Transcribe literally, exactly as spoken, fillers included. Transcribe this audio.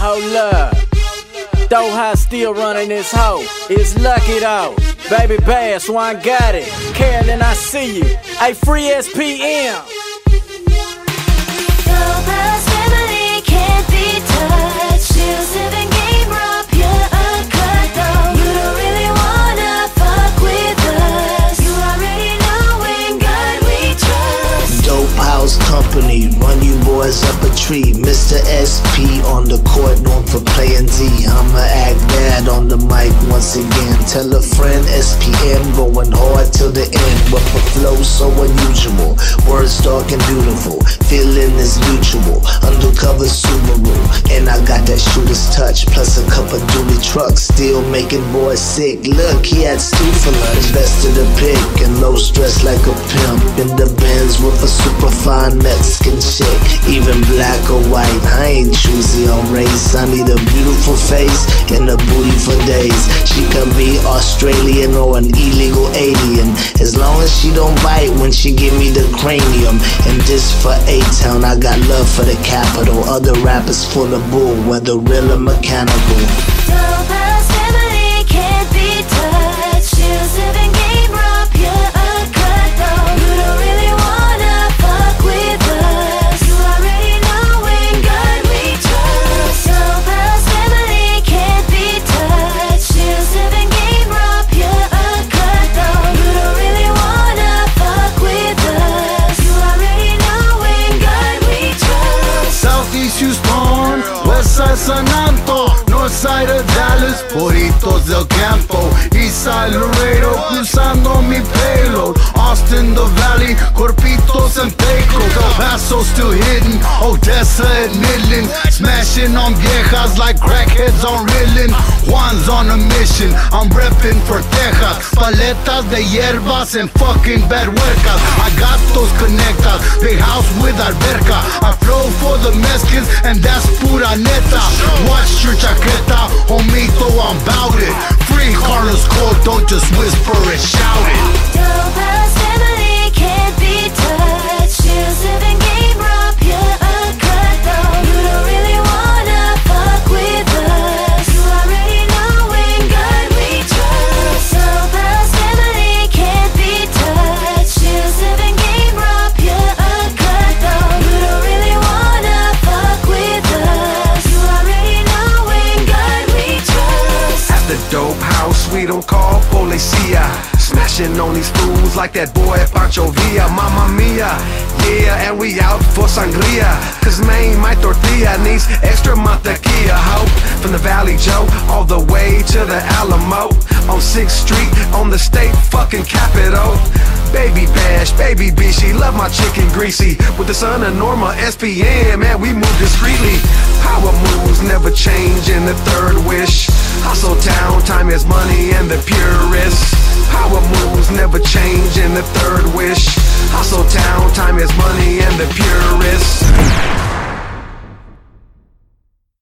Hold up. Dope House still running this hoe. It's lucky though. Baby Bass, one got it. Carolyn, I see you. Hey, free S P M. Dope House family can't be touched. Exclusive and game raw, pure uncut though. You don't really wanna fuck with us. You already know in God we trust. Dope House Company, run you boys up a tree. Mister S P on the court, known for playing Z. I'ma act bad on the mic once again. Tell a friend S P M going hard till the end. But the flow so unusual, words dark and beautiful. Feeling is mutual, undercover Subaru. And I got that shooter's touch, plus a couple dually trucks. Still making boys sick. Look, he had stew for lunch. Best of the pick and low stress like a pimp. In the Benz with a super fine Mexican chick. Even black or white, I ain't choosy on race. I need a beautiful face and a booty for days. She can be Australian or an illegal alien, as long as she don't bite when she give me the cranium. And this for A-Town, I got love for the capital. Other rappers full of bull, whether real or mechanical. Dope House family can't be touched. Exclusive and game raw, pure uncut though. You don't really wanna fuck with us. You already know in God we trust. Dope House family can't be touched. Exclusive and game raw, pure uncut though. You don't really wanna fuck with us. You already know in God we trust. Southeast Houston, Westside San Antonio, Northside of Dallas, Poritos del Campo, Eastside Laredo, cruzando mi payload, Austin the Valley, Corpitos and Pecos, El Paso still hidden, Odessa and Midland, smashing on viejas like crackheads on Riddlin'. Juan's on a mission, I'm reppin' for Texas, paletas de hierbas and fucking bad huercas. I got those conectas, big house with alberca. I flow for the mezclas and that's pura neta. Watch your chaqueta, homito, I'm bout it. Free Carlos Cole, don't just whisper it, shout it. Dope House family can't be touched. Exclusive and game raw, pure uncut though. You don't really wanna fuck with us. You already know in God we trust. Dope House family can't be touched. Exclusive and game raw, pure uncut though. You don't really wanna fuck with us. You already know in God we trust. At the Dope House, we don't call policia. Smashing on these fools like that boy Pancho Villa. Mamma mia, yeah, and we out for sangria. Cause man, my tortilla needs extra mantequilla. Ho, from the Valley Joe all the way to the Alamo. On sixth Street, on the state fucking capital. Baby Bash, baby B, she love my chicken greasy. With the son of Norma, S P M, man, we move discreetly. Power moves never change in the third wish. Hustle town, time is money and the purest.